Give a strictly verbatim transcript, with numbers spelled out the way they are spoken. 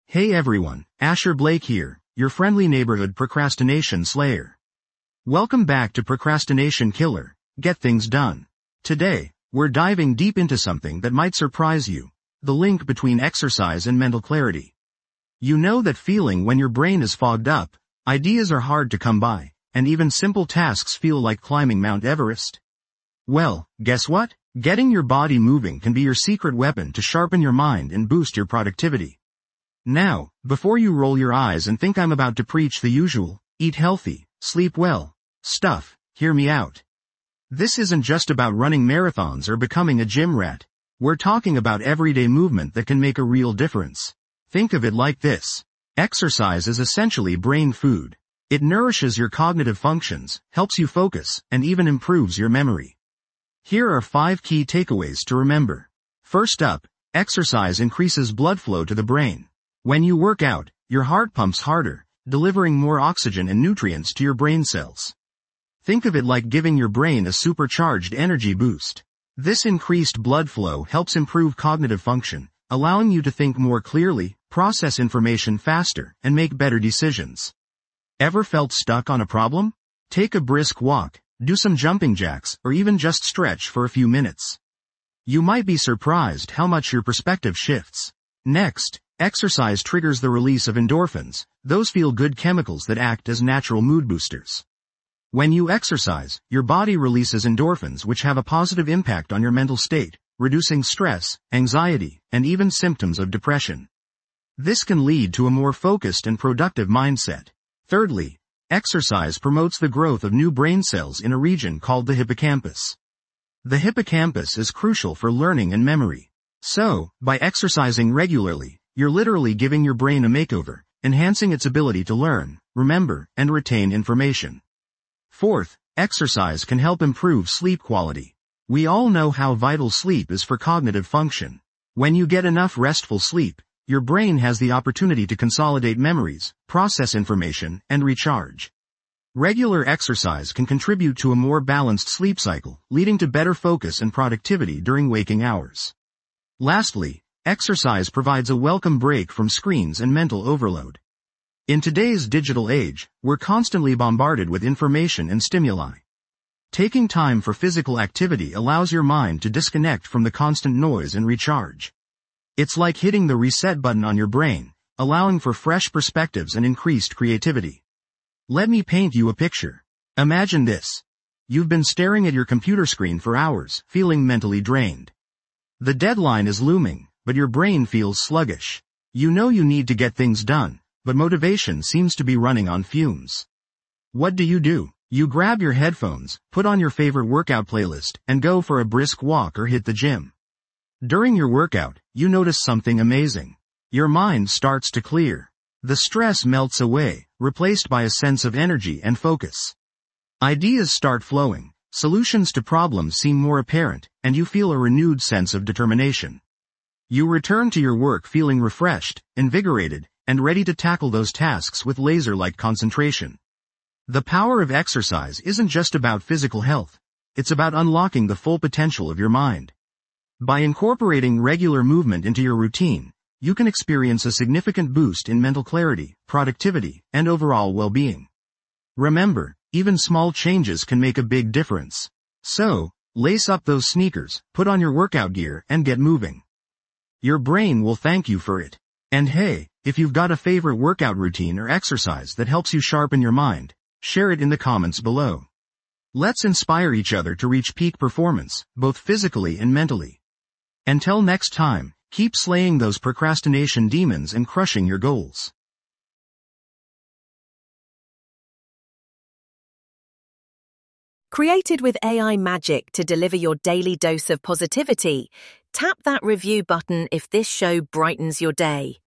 Hey everyone, Asher Blake here, your friendly neighborhood procrastination slayer. Welcome back to Procrastination Killer, Get Things Done. Today, we're diving deep into something that might surprise you, the link between exercise and mental clarity. You know that feeling when your brain is fogged up, ideas are hard to come by, and even simple tasks feel like climbing Mount Everest? Well, guess what? Getting your body moving can be your secret weapon to sharpen your mind and boost your productivity. Now, before you roll your eyes and think I'm about to preach the usual, eat healthy, sleep well, stuff, hear me out. This isn't just about running marathons or becoming a gym rat. We're talking about everyday movement that can make a real difference. Think of it like this. Exercise is essentially brain food. It nourishes your cognitive functions, helps you focus, and even improves your memory. Here are five key takeaways to remember. First up, exercise increases blood flow to the brain. When you work out, your heart pumps harder, delivering more oxygen and nutrients to your brain cells. Think of it like giving your brain a supercharged energy boost. This increased blood flow helps improve cognitive function, allowing you to think more clearly, process information faster, and make better decisions. Ever felt stuck on a problem? Take a brisk walk, do some jumping jacks, or even just stretch for a few minutes. You might be surprised how much your perspective shifts. Next, exercise triggers the release of endorphins, those feel-good chemicals that act as natural mood boosters. When you exercise, your body releases endorphins which have a positive impact on your mental state, reducing stress, anxiety, and even symptoms of depression. This can lead to a more focused and productive mindset. Thirdly, exercise promotes the growth of new brain cells in a region called the hippocampus. The hippocampus is crucial for learning and memory. So, by exercising regularly, you're literally giving your brain a makeover, enhancing its ability to learn, remember, and retain information. Fourth, exercise can help improve sleep quality. We all know how vital sleep is for cognitive function. When you get enough restful sleep, your brain has the opportunity to consolidate memories, process information, and recharge. Regular exercise can contribute to a more balanced sleep cycle, leading to better focus and productivity during waking hours. Lastly, exercise provides a welcome break from screens and mental overload. In today's digital age, we're constantly bombarded with information and stimuli. Taking time for physical activity allows your mind to disconnect from the constant noise and recharge. It's like hitting the reset button on your brain, allowing for fresh perspectives and increased creativity. Let me paint you a picture. Imagine this. You've been staring at your computer screen for hours, feeling mentally drained. The deadline is looming, but your brain feels sluggish. You know you need to get things done, but motivation seems to be running on fumes. What do you do? You grab your headphones, put on your favorite workout playlist, and go for a brisk walk or hit the gym. During your workout, you notice something amazing. Your mind starts to clear. The stress melts away, replaced by a sense of energy and focus. Ideas start flowing, solutions to problems seem more apparent, and you feel a renewed sense of determination. You return to your work feeling refreshed, invigorated, and ready to tackle those tasks with laser-like concentration. The power of exercise isn't just about physical health. It's about unlocking the full potential of your mind. By incorporating regular movement into your routine, you can experience a significant boost in mental clarity, productivity, and overall well-being. Remember, even small changes can make a big difference. So, lace up those sneakers, put on your workout gear, and get moving. Your brain will thank you for it. And hey, if you've got a favorite workout routine or exercise that helps you sharpen your mind, share it in the comments below. Let's inspire each other to reach peak performance, both physically and mentally. Until next time, keep slaying those procrastination demons and crushing your goals. Created with A I magic to deliver your daily dose of positivity, tap that review button if this show brightens your day.